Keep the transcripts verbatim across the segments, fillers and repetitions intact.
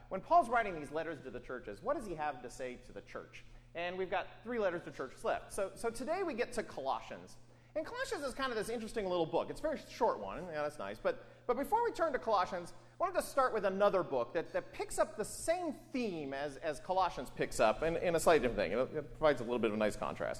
when Paul's writing these letters to the churches, what does he have to say to the church? And we've got three letters to churches left. So, so today we get to Colossians. And Colossians is kind of this interesting little book. It's a very short one. Yeah, that's nice. But, but before we turn to Colossians, I wanted to start with another book that, that picks up the same theme as, as Colossians picks up in, in a slightly different thing. It, it provides a little bit of a nice contrast.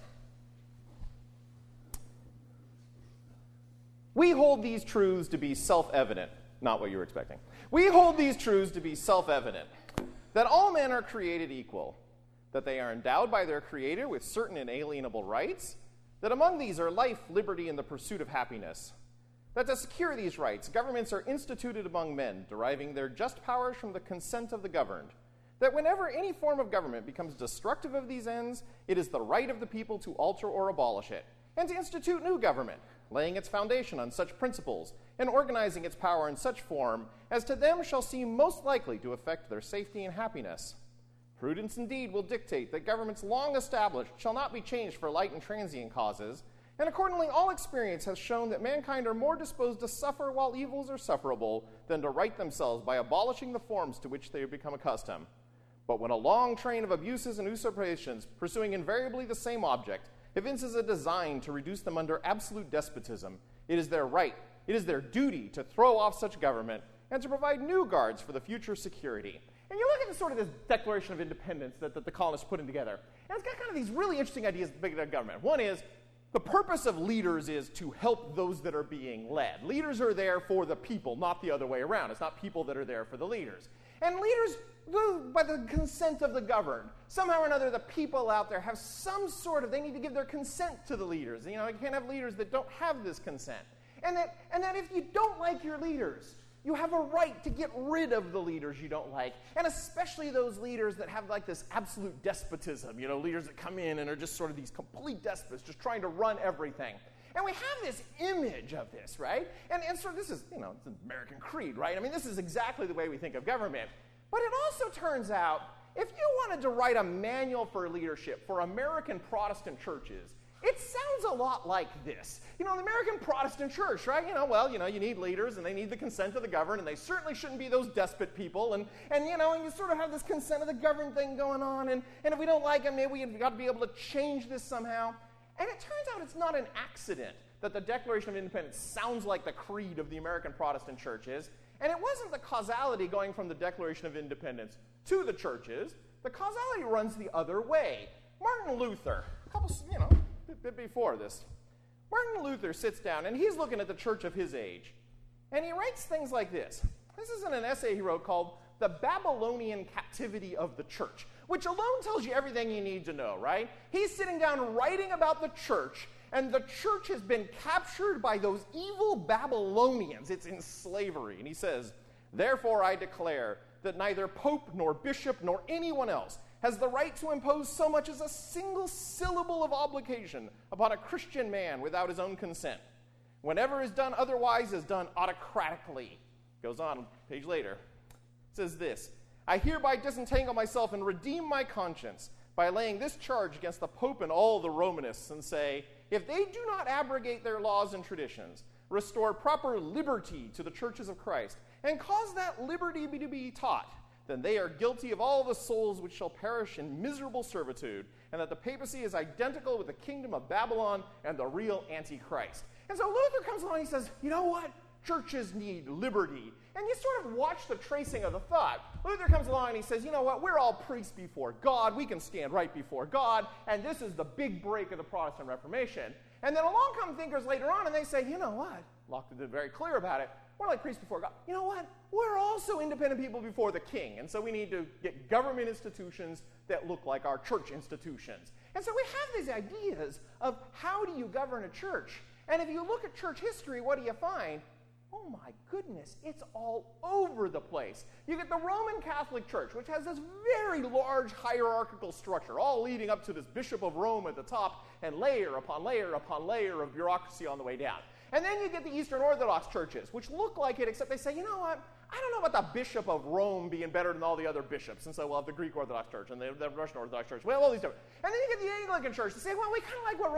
We hold these truths to be self-evident. Not what you were expecting. We hold these truths to be self-evident, that all men are created equal, that they are endowed by their Creator with certain inalienable rights, that among these are life, liberty, and the pursuit of happiness, that to secure these rights, governments are instituted among men, deriving their just powers from the consent of the governed, that whenever any form of government becomes destructive of these ends, it is the right of the people to alter or abolish it, and to institute new government, laying its foundation on such principles, and organizing its power in such form as to them shall seem most likely to affect their safety and happiness. Prudence indeed will dictate that governments long established shall not be changed for light and transient causes, and accordingly all experience has shown that mankind are more disposed to suffer while evils are sufferable than to right themselves by abolishing the forms to which they have become accustomed. But when a long train of abuses and usurpations, pursuing invariably the same object, evinces a design to reduce them under absolute despotism, it is their right, it is their duty to throw off such government and to provide new guards for the future security. And you look at the, sort of this Declaration of Independence that, that the colonists put in together, and it's got kind of these really interesting ideas about government. One is, the purpose of leaders is to help those that are being led. Leaders are there for the people, not the other way around. It's not people that are there for the leaders. And leaders, by the consent of the governed, somehow or another the people out there have some sort of, they need to give their consent to the leaders. You know, you can't have leaders that don't have this consent. And that, and that if you don't like your leaders, you have a right to get rid of the leaders you don't like, and especially those leaders that have like this absolute despotism, you know, leaders that come in and are just sort of these complete despots, just trying to run everything. And we have this image of this, right? And, and so this is, you know, it's an American creed, right? I mean, this is exactly the way we think of government. But it also turns out, if you wanted to write a manual for leadership for American Protestant churches, it sounds a lot like this. You know, the American Protestant church, right? You know, well, you know, you need leaders, and they need the consent of the governed, and they certainly shouldn't be those despot people, and, and you know, and you sort of have this consent of the governed thing going on, and, and if we don't like them, maybe we've got to be able to change this somehow. And it turns out it's not an accident that the Declaration of Independence sounds like the creed of the American Protestant churches, and it wasn't the causality going from the Declaration of Independence to the churches. The causality runs the other way. Martin Luther, a couple, you know, a bit before this, Martin Luther sits down, and he's looking at the church of his age, and he writes things like this. This is in an essay he wrote called The Babylonian Captivity of the Church, which alone tells you everything you need to know, right? He's sitting down writing about the church, and the church has been captured by those evil Babylonians. It's in slavery. And he says, "Therefore I declare that neither pope nor bishop nor anyone else has the right to impose so much as a single syllable of obligation upon a Christian man without his own consent. Whenever is done otherwise is done autocratically." Goes on a page later. It says this, "I hereby disentangle myself and redeem my conscience by laying this charge against the Pope and all the Romanists and say, if they do not abrogate their laws and traditions, restore proper liberty to the churches of Christ, and cause that liberty to be taught, then they are guilty of all the souls which shall perish in miserable servitude, and that the papacy is identical with the kingdom of Babylon and the real Antichrist." And so Luther comes along and he says, you know what? Churches need liberty. And you sort of watch the tracing of the thought. Luther comes along and he says, you know what? We're all priests before God. We can stand right before God. And this is the big break of the Protestant Reformation. And then along come thinkers later on and they say, you know what? Locke is very clear about it. We're like priests before God. You know what? We're also independent people before the king. And so we need to get government institutions that look like our church institutions. And so we have these ideas of how do you govern a church? And if you look at church history, what do you find? Oh my goodness, it's all over the place. You get the Roman Catholic Church, which has this very large hierarchical structure, all leading up to this Bishop of Rome at the top, and layer upon layer upon layer of bureaucracy on the way down. And then you get the Eastern Orthodox churches, which look like it, except they say, you know what? I don't know about the Bishop of Rome being better than all the other bishops. And so we'll have the Greek Orthodox Church and the, the Russian Orthodox Church. We have all these different. And then you get the Anglican Church to say, well, we kind of like what Rome's doing.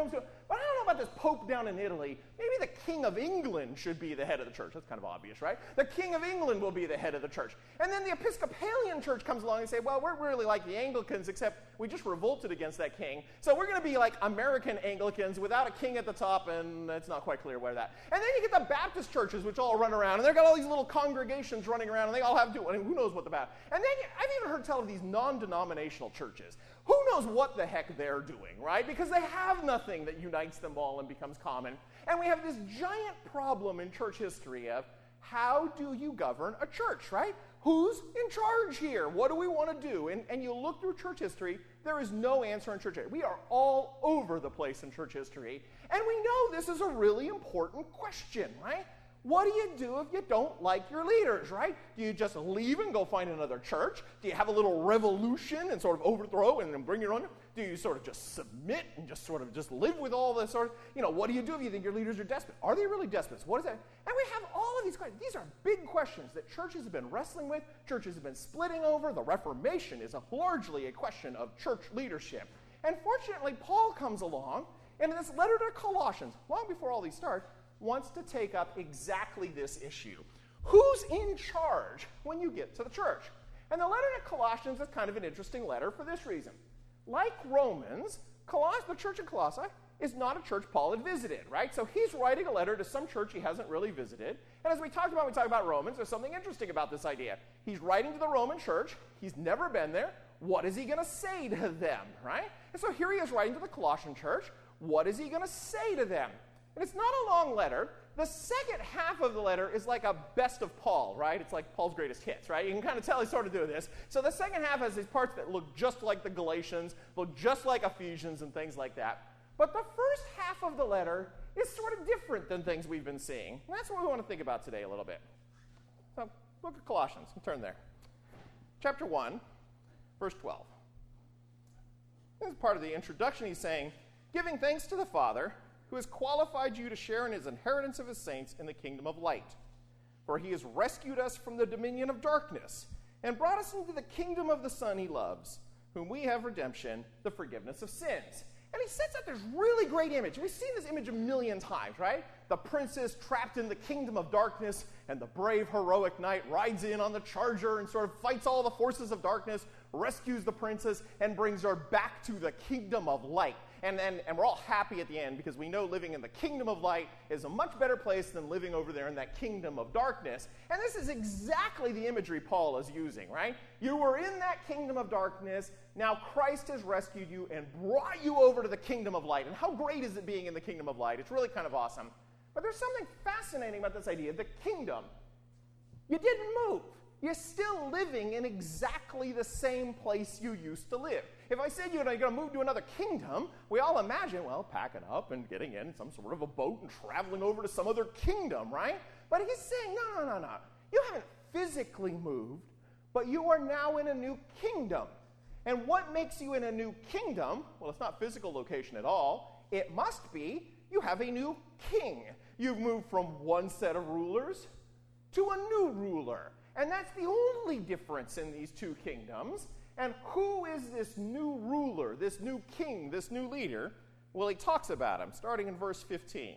but I don't know about this pope down in Italy. Maybe the king of England should be the head of the church. That's kind of obvious, right? The king of England will be the head of the church. And then the Episcopalian church comes along and say, well, we're really like the Anglicans, except we just revolted against that king. So we're going to be like American Anglicans without a king at the top, and it's not quite clear where that. And then you get the Baptist churches, which all run around, and they've got all these little congregations running around, and they all have to, I mean, who knows what the Baptist. And then I've even heard tell of these non-denominational churches. Who knows what the heck they're doing, right? Because they have nothing that unites them all and becomes common. And we have this giant problem in church history of how do you govern a church, right? Who's in charge here? What do we want to do? And, and you look through church history, there is no answer in church history. We are all over the place in church history. And we know this is a really important question, right? What do you do if you don't like your leaders, right? Do you just leave and go find another church? Do you have a little revolution and sort of overthrow and then bring your own? Do you sort of just submit and just sort of just live with all this sort of, you know, what do you do if you think your leaders are desperate? Are they really desperate? What is that? And we have all of these questions. These are big questions that churches have been wrestling with, churches have been splitting over. The Reformation is a, largely a question of church leadership. And fortunately, Paul comes along, and in this letter to Colossians, long before all these start, wants to take up exactly this issue. Who's in charge when you get to the church? And the letter to Colossians is kind of an interesting letter for this reason. Like Romans, Coloss- the church in Colossae is not a church Paul had visited, right? So he's writing a letter to some church he hasn't really visited. And as we talked about when we talk about Romans, there's something interesting about this idea. He's writing to the Roman church. He's never been there. What is he going to say to them, right? And so here he is writing to the Colossian church. What is he going to say to them? And it's not a long letter. The second half of the letter is like a best of Paul, right? It's like Paul's greatest hits, right? You can kind of tell he's sort of doing this. So the second half has these parts that look just like the Galatians, look just like Ephesians and things like that. But the first half of the letter is sort of different than things we've been seeing. And that's what we want to think about today a little bit. So look at Colossians. Turn there. Chapter one, verse twelve. This is part of the introduction. He's saying, giving thanks to the Father, who has qualified you to share in his inheritance of his saints in the kingdom of light. For he has rescued us from the dominion of darkness and brought us into the kingdom of the Son he loves, whom we have redemption, the forgiveness of sins. And he sets up this really great image. We've seen this image a million times, right? The princess trapped in the kingdom of darkness, and the brave, heroic knight rides in on the charger and sort of fights all the forces of darkness, rescues the princess, and brings her back to the kingdom of light. And, and, and we're all happy at the end because we know living in the kingdom of light is a much better place than living over there in that kingdom of darkness. And this is exactly the imagery Paul is using, right? You were in that kingdom of darkness. Now Christ has rescued you and brought you over to the kingdom of light. And how great is it being in the kingdom of light? It's really kind of awesome. But there's something fascinating about this idea. The kingdom. You didn't move. You're still living in exactly the same place you used to live. If I said you're going to move to another kingdom, we all imagine, well, packing up and getting in some sort of a boat and traveling over to some other kingdom, right? But he's saying, no, no, no, no. You haven't physically moved, but you are now in a new kingdom. And what makes you in a new kingdom? Well, it's not physical location at all. It must be you have a new king. You've moved from one set of rulers to a new ruler. And that's the only difference in these two kingdoms. And who is this new ruler, this new king, this new leader? Well, he talks about him, starting in verse fifteen.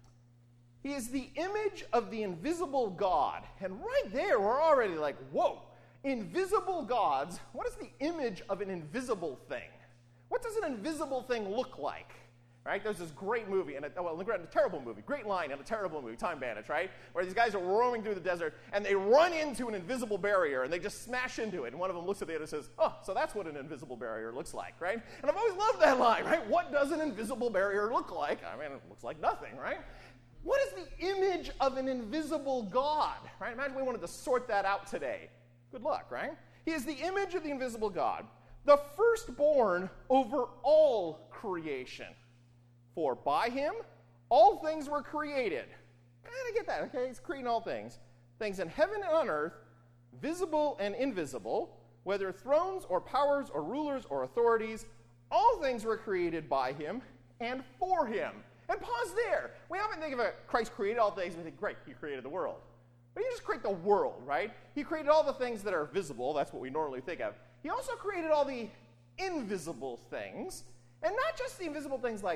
He is the image of the invisible God. And right there, we're already like, whoa, invisible gods. What is the image of an invisible thing? What does an invisible thing look like? Right? There's this great movie, and a, well, a terrible movie, great line in a terrible movie, Time Bandits, right? Where these guys are roaming through the desert, and they run into an invisible barrier, and they just smash into it. And one of them looks at the other and says, oh, so that's what an invisible barrier looks like, right? And I've always loved that line, right? What does an invisible barrier look like? I mean, it looks like nothing, right? What is the image of an invisible God, right? Imagine we wanted to sort that out today. Good luck, right? He is the image of the invisible God, the firstborn over all creation. For by him, all things were created. Kind of get that, okay? He's creating all things. Things in heaven and on earth, visible and invisible, whether thrones or powers or rulers or authorities, all things were created by him and for him. And pause there. We often think of it, Christ created all things, and we think, great, he created the world. But he didn't just create the world, right? He created all the things that are visible. That's what we normally think of. He also created all the invisible things. And not just the invisible things like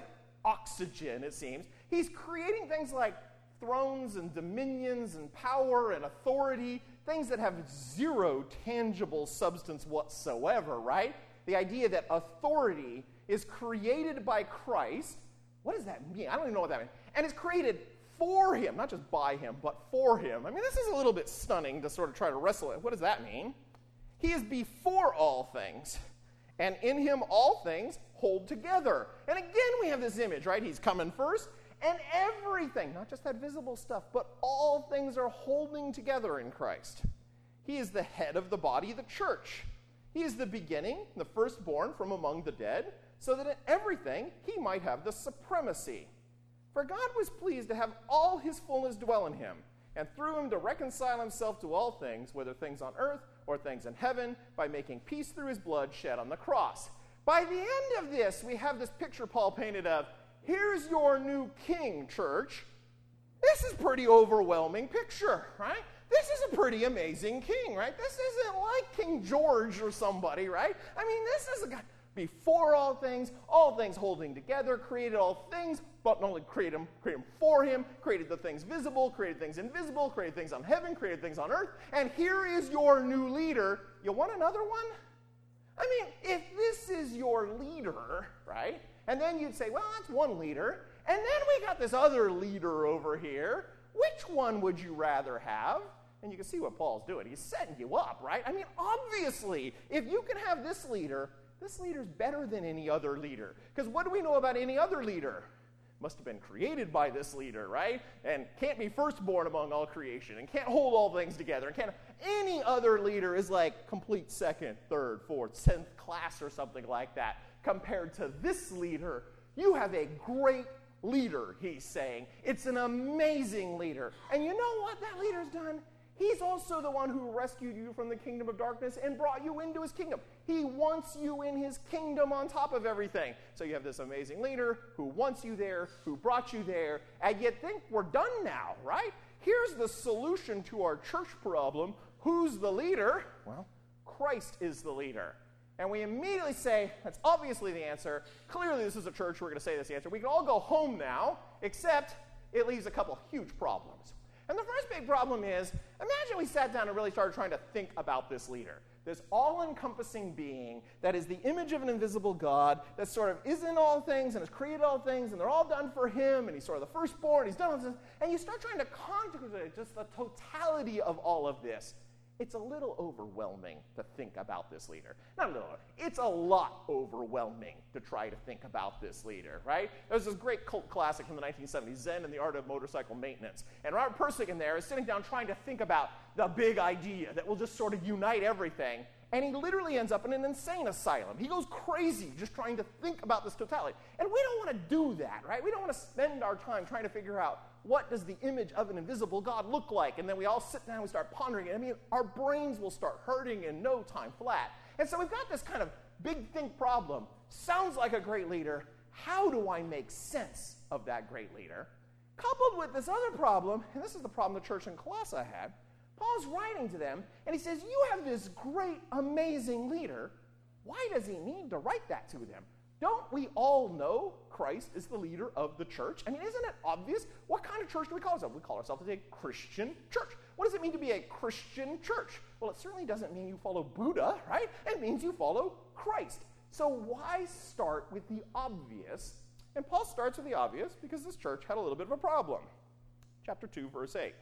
oxygen, it seems. He's creating things like thrones and dominions and power and authority, things that have zero tangible substance whatsoever, right? The idea that authority is created by Christ. What does that mean? I don't even know what that means. And it's created for him, not just by him, but for him. I mean, this is a little bit stunning to sort of try to wrestle with. What does that mean? He is before all things, and in him all things hold together. And again, we have this image, right? He's coming first, and everything, not just that visible stuff, but all things are holding together in Christ. He is the head of the body, the church. He is the beginning, the firstborn from among the dead, so that in everything he might have the supremacy. For God was pleased to have all his fullness dwell in him, and through him to reconcile himself to all things, whether things on earth or things in heaven, by making peace through his blood shed on the cross. By the end of this, we have this picture Paul painted of, here's your new king, church. This is a pretty overwhelming picture, right? This is a pretty amazing king, right? This isn't like King George or somebody, right? I mean, this is a guy before all things, all things holding together, created all things, but not only created them, created them for him, created the things visible, created things invisible, created things on heaven, created things on earth, and here is your new leader. You want another one? I mean, if this is your leader, right? And then you'd say, well, that's one leader, and then we got this other leader over here. Which one would you rather have? And you can see what Paul's doing. He's setting you up, right? I mean, obviously, if you can have this leader, this leader's better than any other leader. Because what do we know about any other leader? Must have been created by this leader, right? And can't be firstborn among all creation, and can't hold all things together, and can't. Any other leader is like complete second, third, fourth, tenth class or something like that. Compared to this leader, you have a great leader, he's saying. It's an amazing leader. And you know what that leader's done? He's also the one who rescued you from the kingdom of darkness and brought you into his kingdom. He wants you in his kingdom on top of everything. So you have this amazing leader who wants you there, who brought you there, and you think we're done now, right? Here's the solution to our church problem. Who's the leader? Well, Christ is the leader. And we immediately say, that's obviously the answer. Clearly this is a church, we're going to say this answer. We can all go home now, except it leaves a couple huge problems. And the first big problem is, imagine we sat down and really started trying to think about this leader, this all-encompassing being that is the image of an invisible God that sort of is in all things and has created all things, and they're all done for him, and he's sort of the firstborn, he's done all this, and you start trying to contemplate just the totality of all of this. It's a little overwhelming to think about this leader. Not a little, it's a lot overwhelming to try to think about this leader, right? There's this great cult classic from the nineteen seventies, Zen and the Art of Motorcycle Maintenance. And Robert Pirsig in there is sitting down trying to think about the big idea that will just sort of unite everything. And he literally ends up in an insane asylum. He goes crazy just trying to think about this totality. And we don't want to do that, right? We don't want to spend our time trying to figure out what does the image of an invisible God look like? And then we all sit down and we start pondering it. I mean, our brains will start hurting in no time flat. And so we've got this kind of big think problem. Sounds like a great leader. How do I make sense of that great leader? Coupled with this other problem, and this is the problem the church in Colossae had, Paul's writing to them, and he says, you have this great, amazing leader. Why does he need to write that to them? Don't we all know Christ is the leader of the church? I mean, isn't it obvious? What kind of church do we call ourselves? We call ourselves a Christian church. What does it mean to be a Christian church? Well, it certainly doesn't mean you follow Buddha, right? It means you follow Christ. So why start with the obvious? And Paul starts with the obvious because this church had a little bit of a problem. Chapter two, verse eight.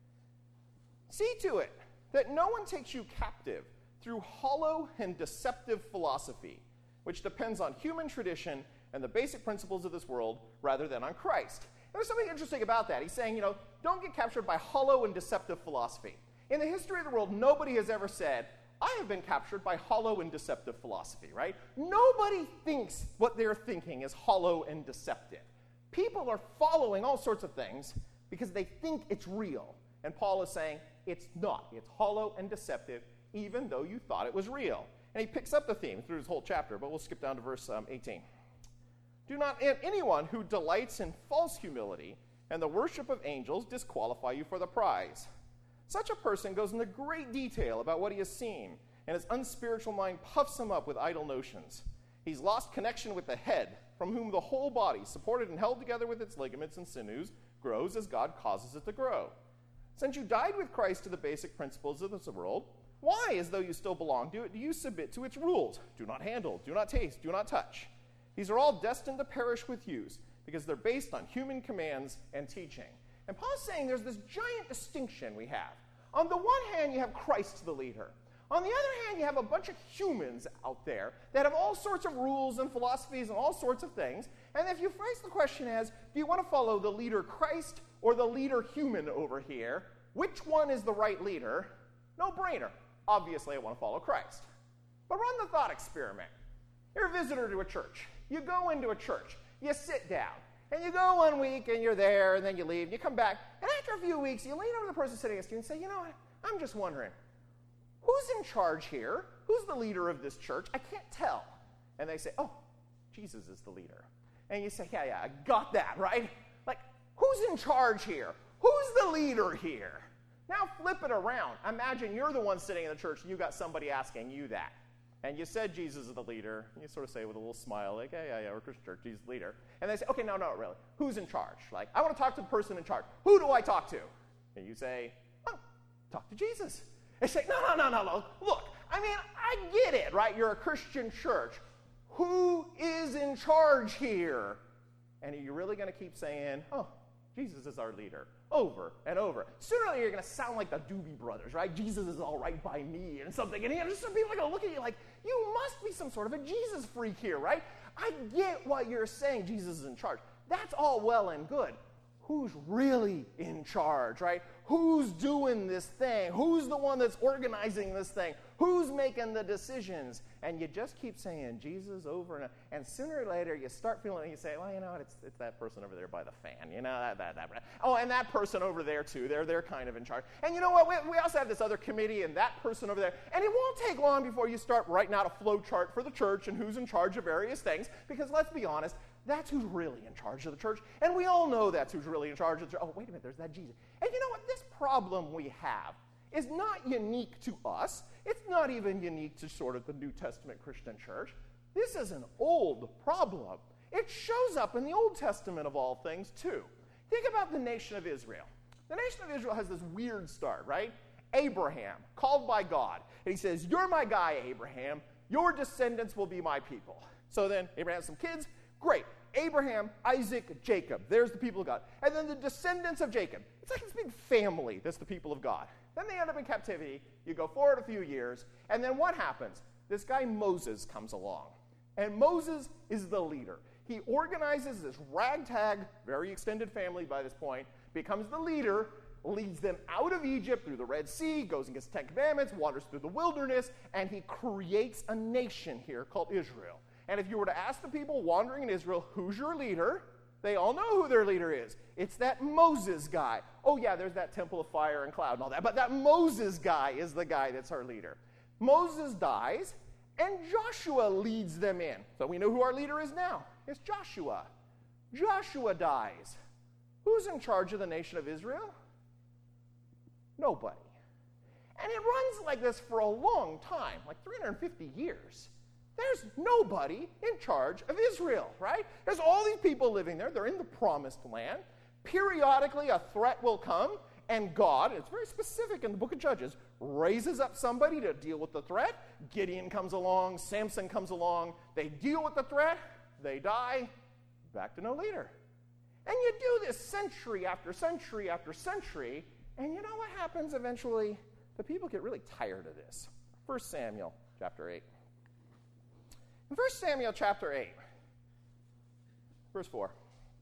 See to it that no one takes you captive through hollow and deceptive philosophy, which depends on human tradition and the basic principles of this world rather than on Christ. And there's something interesting about that. He's saying, you know, don't get captured by hollow and deceptive philosophy. In the history of the world, nobody has ever said, I have been captured by hollow and deceptive philosophy, right? Nobody thinks what they're thinking is hollow and deceptive. People are following all sorts of things because they think it's real. And Paul is saying, it's not. It's hollow and deceptive, even though you thought it was real. And he picks up the theme through his whole chapter, but we'll skip down to verse um, eighteen. Do not anyone who delights in false humility and the worship of angels disqualify you for the prize. Such a person goes into great detail about what he has seen, and his unspiritual mind puffs him up with idle notions. He's lost connection with the head, from whom the whole body, supported and held together with its ligaments and sinews, grows as God causes it to grow. Since you died with Christ to the basic principles of this world, why, as though you still belong to it, do you submit to its rules? Do not handle, do not taste, do not touch. These are all destined to perish with use, because they're based on human commands and teaching. And Paul's saying there's this giant distinction we have. On the one hand, you have Christ the leader. On the other hand, you have a bunch of humans out there that have all sorts of rules and philosophies and all sorts of things. And if you phrase the question as, do you want to follow the leader Christ or the leader human over here? Which one is the right leader? No brainer. Obviously, I want to follow Christ. But run the thought experiment. You're a visitor to a church. You go into a church. You sit down. And you go one week and you're there and then you leave. And you come back. And after a few weeks, you lean over to the person sitting next to you and say, you know what? I'm just wondering. Who's in charge here? Who's the leader of this church? I can't tell. And they say, oh, Jesus is the leader. And you say, yeah, yeah, I got that, right? Like, who's in charge here? Who's the leader here? Now flip it around. Imagine you're the one sitting in the church and you got somebody asking you that. And you said Jesus is the leader. And you sort of say with a little smile, like, yeah, yeah, yeah, we're a Christian church, Jesus is the leader. And they say, okay, no, no, really. Who's in charge? Like, I want to talk to the person in charge. Who do I talk to? And you say, oh, talk to Jesus. They say, no, no, no, no, no. Look, I mean, I get it, right? You're a Christian church. Who is in charge here? And are you really going to keep saying, oh, Jesus is our leader, over and over? Sooner or later, you're going to sound like the Doobie Brothers, right? Jesus is all right by me and something. And you know, just some people are going to look at you like, you must be some sort of a Jesus freak here, right? I get what you're saying, Jesus is in charge. That's all well and good. Who's really in charge, right? Who's doing this thing? Who's the one that's organizing this thing? Who's making the decisions? And you just keep saying Jesus over and over. And sooner or later, you start feeling, and you say, well, you know what, it's, it's that person over there by the fan. You know, that, that, that. Oh, and that person over there, too. They're, they're kind of in charge. And you know what, we, we also have this other committee and that person over there. And it won't take long before you start writing out a flow chart for the church and who's in charge of various things. Because let's be honest, that's who's really in charge of the church. And we all know that's who's really in charge of the church. Oh, wait a minute, there's that Jesus. And you know what? This problem we have is not unique to us. It's not even unique to sort of the New Testament Christian church. This is an old problem. It shows up in the Old Testament of all things, too. Think about the nation of Israel. The nation of Israel has this weird start, right? Abraham, called by God. And he says, you're my guy, Abraham. Your descendants will be my people. So then Abraham has some kids. Great. Abraham, Isaac, Jacob. There's the people of God. And then the descendants of Jacob. It's like this big family that's the people of God. Then they end up in captivity. You go forward a few years. And then what happens? This guy Moses comes along. And Moses is the leader. He organizes this ragtag, very extended family by this point, becomes the leader, leads them out of Egypt through the Red Sea, goes and gets the Ten Commandments, wanders through the wilderness, and he creates a nation here called Israel. And if you were to ask the people wandering in Israel, who's your leader? They all know who their leader is. It's that Moses guy. Oh, yeah, there's that temple of fire and cloud and all that. But that Moses guy is the guy that's our leader. Moses dies, and Joshua leads them in. So we know who our leader is now. It's Joshua. Joshua dies. Who's in charge of the nation of Israel? Nobody. And it runs like this for a long time, like three hundred fifty years. There's nobody in charge of Israel, right? There's all these people living there. They're in the promised land. Periodically, a threat will come, and God, it's very specific in the book of Judges, raises up somebody to deal with the threat. Gideon comes along. Samson comes along. They deal with the threat. They die. Back to no leader. And you do this century after century after century, and you know what happens eventually? The people get really tired of this. First Samuel chapter eight. In First Samuel chapter eight, verse four.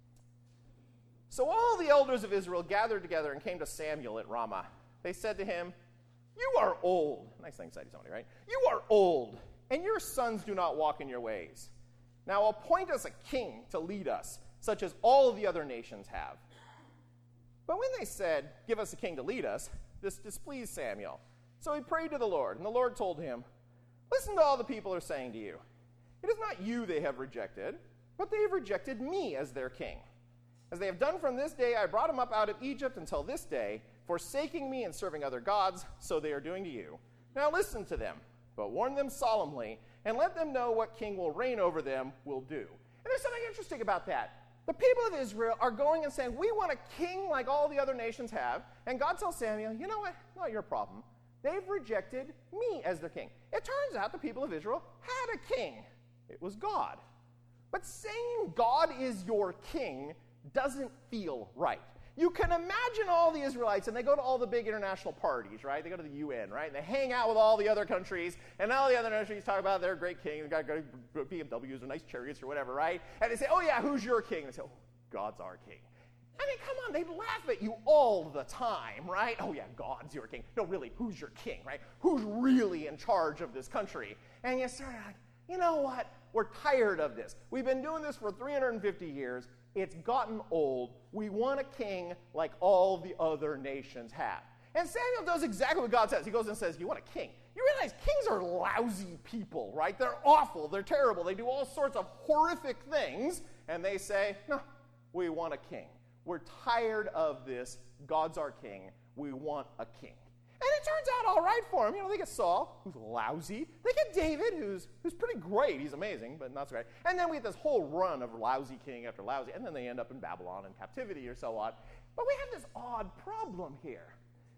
So all the elders of Israel gathered together and came to Samuel at Ramah. They said to him, you are old. Nice thing to say to somebody, right? You are old, and your sons do not walk in your ways. Now appoint us a king to lead us, such as all the other nations have. But when they said, give us a king to lead us, this displeased Samuel. So he prayed to the Lord, and the Lord told him, listen to all the people are saying to you. It is not you they have rejected, but they have rejected me as their king. As they have done from this day, I brought them up out of Egypt until this day, forsaking me and serving other gods, so they are doing to you. Now listen to them, but warn them solemnly, and let them know what king will reign over them will do. there's something interesting about that. The people of Israel are going and saying, we want a king like all the other nations have. And God tells Samuel, you know what? Not your problem. They've rejected me as their king. It turns out the people of Israel had a king. It was God. But saying God is your king doesn't feel right. You can imagine all the Israelites, and they go to all the big international parties, right? They go to the U N, right? And they hang out with all the other countries, and all the other countries talk about their great king, they've got great B M Ws or nice chariots or whatever, right? And they say, oh yeah, who's your king? And they say, oh, God's our king. I mean, come on, they laugh at you all the time, right? Oh yeah, God's your king. No, really, who's your king, right? Who's really in charge of this country? And you start like, you know what? We're tired of this. We've been doing this for three hundred fifty years. It's gotten old. We want a king like all the other nations have. And Samuel does exactly what God says. He goes and says, you want a king? You realize kings are lousy people, right? They're awful. They're terrible. They do all sorts of horrific things. And they say, no, we want a king. We're tired of this. God's our king. We want a king. And it turns out all right for him. You know, they get Saul, who's lousy. They get David, who's who's pretty great. He's amazing, but not so great. And then we get this whole run of lousy king after lousy, and then they end up in Babylon in captivity or so on. But we have this odd problem here.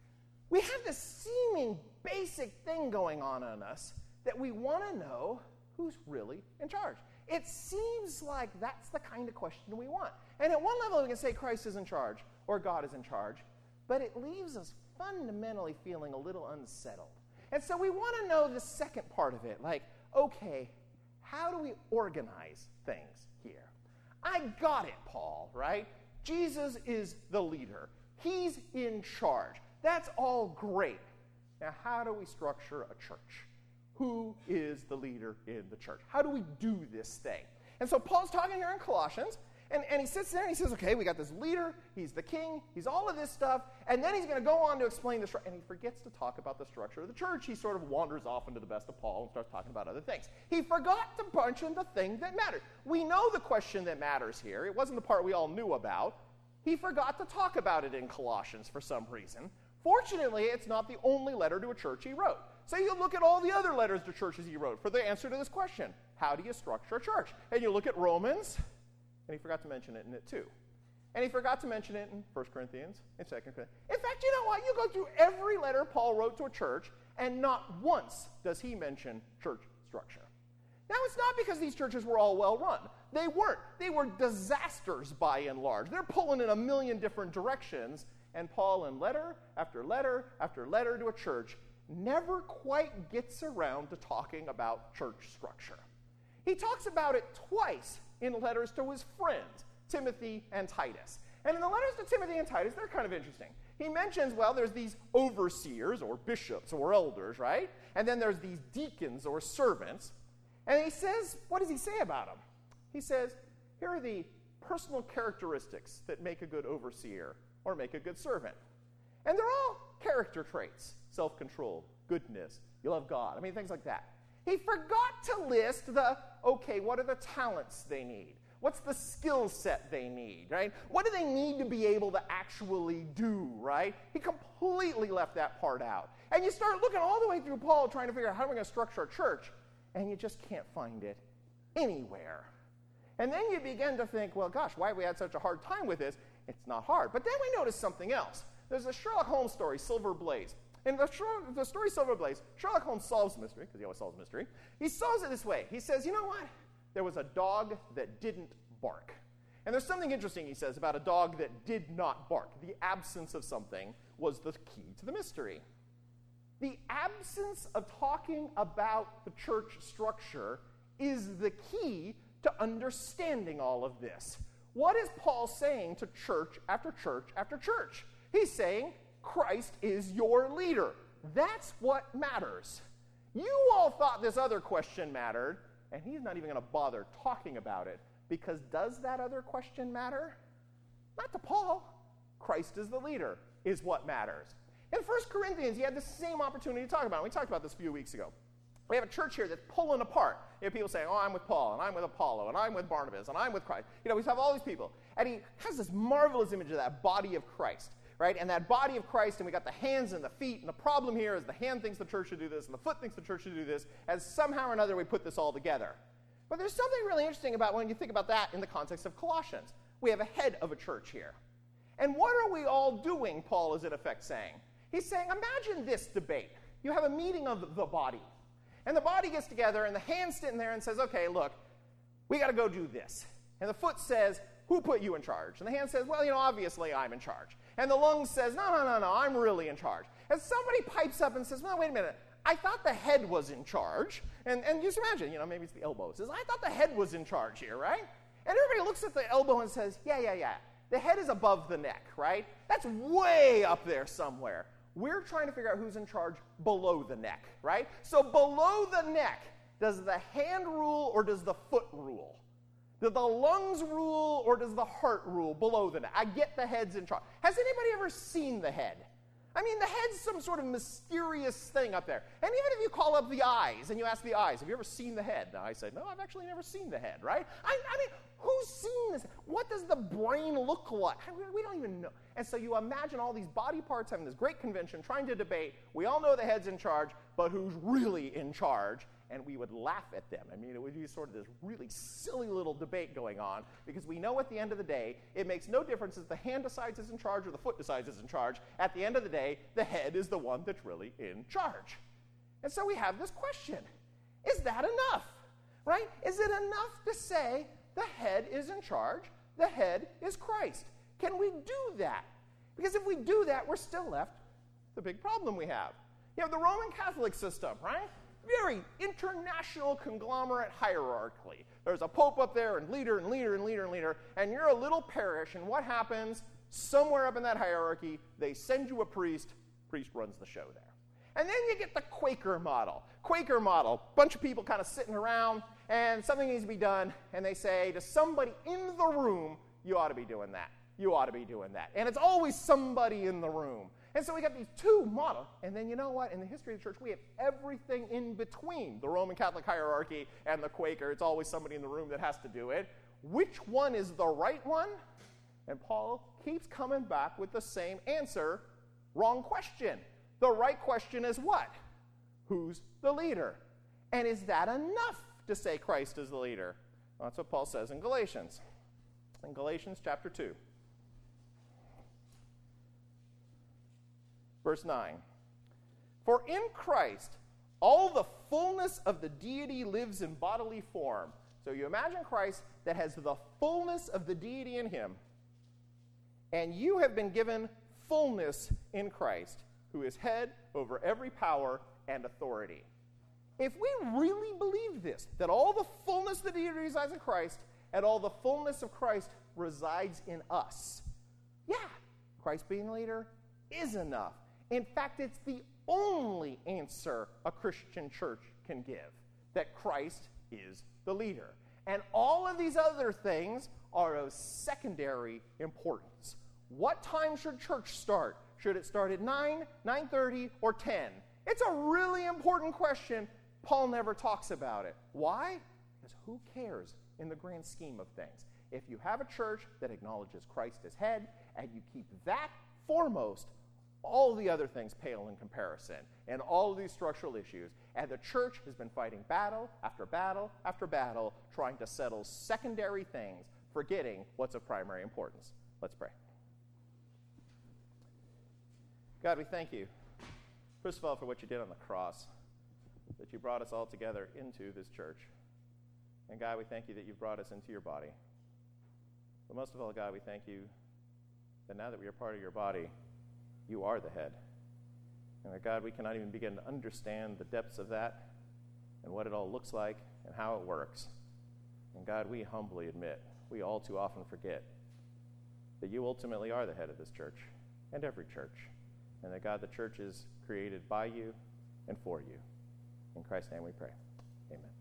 We have this seeming basic thing going on in us that we want to know who's really in charge. It seems like that's the kind of question we want. And at one level, we can say Christ is in charge or God is in charge, but it leaves us fundamentally feeling a little unsettled. And so we want to know the second part of it, like, okay, how do we organize things here? I got it, Paul, right? Jesus is the leader. He's in charge. That's all great. Now, how do we structure a church? Who is the leader in the church? How do we do this thing? And so Paul's talking here in Colossians, And, and he sits there and he says, okay, we got this leader, he's the king, he's all of this stuff, and then he's going to go on to explain the structure. And he forgets to talk about the structure of the church. He sort of wanders off into the best of Paul and starts talking about other things. He forgot to mention the thing that mattered. We know the question that matters here. It wasn't the part we all knew about. He forgot to talk about it in Colossians for some reason. Fortunately, it's not the only letter to a church he wrote. So you look at all the other letters to churches he wrote for the answer to this question. How do you structure a church? And you look at Romans, and he forgot to mention it in it too. And he forgot to mention it in First Corinthians, in Second Corinthians. In fact, you know what? You go through every letter Paul wrote to a church, and not once does he mention church structure. Now, it's not because these churches were all well run. They weren't. They were disasters by and large. They're pulling in a million different directions, and Paul, in letter after letter after letter to a church, never quite gets around to talking about church structure. He talks about it twice in letters to his friends, Timothy and Titus. And in the letters to Timothy and Titus, they're kind of interesting. He mentions, well, there's these overseers or bishops or elders, right? And then there's these deacons or servants. And he says, what does he say about them? He says, here are the personal characteristics that make a good overseer or make a good servant. And they're all character traits: self-control, goodness, you love God. I mean, things like that. He forgot to list the, okay, what are the talents they need? What's the skill set they need, right? What do they need to be able to actually do, right? He completely left that part out. And you start looking all the way through Paul trying to figure out how we're going to structure a church, and you just can't find it anywhere. And then you begin to think, well, gosh, why have we had such a hard time with this? It's not hard. But then we notice something else. There's a Sherlock Holmes story, Silver Blaze. In the, the story Silver Blaze, Sherlock Holmes solves the mystery, because he always solves the mystery. He solves it this way. He says, you know what? There was a dog that didn't bark. And there's something interesting, he says, about a dog that did not bark. The absence of something was the key to the mystery. The absence of talking about the church structure is the key to understanding all of this. What is Paul saying to church after church after church? He's saying, Christ is your leader. That's what matters. You all thought this other question mattered, and he's not even going to bother talking about it, because does that other question matter? Not to Paul. Christ is the leader, is what matters. In First Corinthians, he had the same opportunity to talk about it. We talked about this a few weeks ago. We have a church here that's pulling apart. You have people saying, oh, I'm with Paul, and I'm with Apollo, and I'm with Barnabas, and I'm with Christ. You know, we have all these people. And he has this marvelous image of that body of Christ, right? And that body of Christ, and we got the hands and the feet, and the problem here is the hand thinks the church should do this, and the foot thinks the church should do this, and somehow or another we put this all together. But there's something really interesting about when you think about that in the context of Colossians. We have a head of a church here. And what are we all doing, Paul is in effect saying? He's saying, imagine this debate. You have a meeting of the body. And the body gets together, and the hand's sitting there and says, okay, look, we got to go do this. And the foot says, who put you in charge? And the hand says, well, you know, obviously I'm in charge. And the lung says, no, no, no, no, I'm really in charge. And somebody pipes up and says, well, wait a minute. I thought the head was in charge. And, and just imagine, you know, maybe it's the elbow. It says, I thought the head was in charge here, right? And everybody looks at the elbow and says, yeah, yeah, yeah. The head is above the neck, right? That's way up there somewhere. We're trying to figure out who's in charge below the neck, right? So below the neck, does the hand rule or does the foot rule? Do the lungs rule or does the heart rule below the neck? I get the head's in charge. Has anybody ever seen the head? I mean, the head's some sort of mysterious thing up there. And even if you call up the eyes and you ask the eyes, have you ever seen the head? The eyes say, no, I've actually never seen the head, right? I, I mean, who's seen this? What does the brain look like? I mean, we don't even know. And so you imagine all these body parts having this great convention, trying to debate. We all know the head's in charge, but who's really in charge? And we would laugh at them. I mean, it would be sort of this really silly little debate going on because we know at the end of the day, it makes no difference if the hand decides it's in charge or the foot decides it's in charge. At the end of the day, the head is the one that's really in charge. And so we have this question. Is that enough? Right? Is it enough to say the head is in charge, the head is Christ? Can we do that? Because if we do that, we're still left with the big problem we have. You have the Roman Catholic system, right? Very international conglomerate hierarchy. There's a pope up there and leader and leader and leader and leader, and you're a little parish, and what happens? Somewhere up in that hierarchy, they send you a priest. Priest runs the show there. And then you get the Quaker model. Quaker model, bunch of people kind of sitting around, and something needs to be done, and they say to somebody in the room, you ought to be doing that. You ought to be doing that. And it's always somebody in the room. And so we got these two models. And then you know what? In the history of the church, we have everything in between the Roman Catholic hierarchy and the Quaker. It's always somebody in the room that has to do it. Which one is the right one? And Paul keeps coming back with the same answer. Wrong question. The right question is what? Who's the leader? And is that enough to say Christ is the leader? Well, that's what Paul says in Galatians. In Galatians chapter two. Verse nine, for in Christ all the fullness of the deity lives in bodily form. So you imagine Christ that has the fullness of the deity in him, and you have been given fullness in Christ, who is head over every power and authority. If we really believe this, that all the fullness of the deity resides in Christ, and all the fullness of Christ resides in us, yeah, Christ being the leader is enough. In fact, it's the only answer a Christian church can give, that Christ is the leader. And all of these other things are of secondary importance. What time should church start? Should it start at nine, nine thirty, or ten? It's a really important question. Paul never talks about it. Why? Because who cares in the grand scheme of things? If you have a church that acknowledges Christ as head, and you keep that foremost, all the other things pale in comparison, and all of these structural issues. And the church has been fighting battle after battle after battle, trying to settle secondary things, forgetting what's of primary importance. Let's pray. God, we thank you, first of all, for what you did on the cross, that you brought us all together into this church. And God, we thank you that you've brought us into your body. But most of all, God, we thank you that now that we are part of your body, you are the head. And that, God, we cannot even begin to understand the depths of that and what it all looks like and how it works. And God, we humbly admit, we all too often forget that you ultimately are the head of this church and every church. And that, God, the church is created by you and for you. In Christ's name we pray. Amen.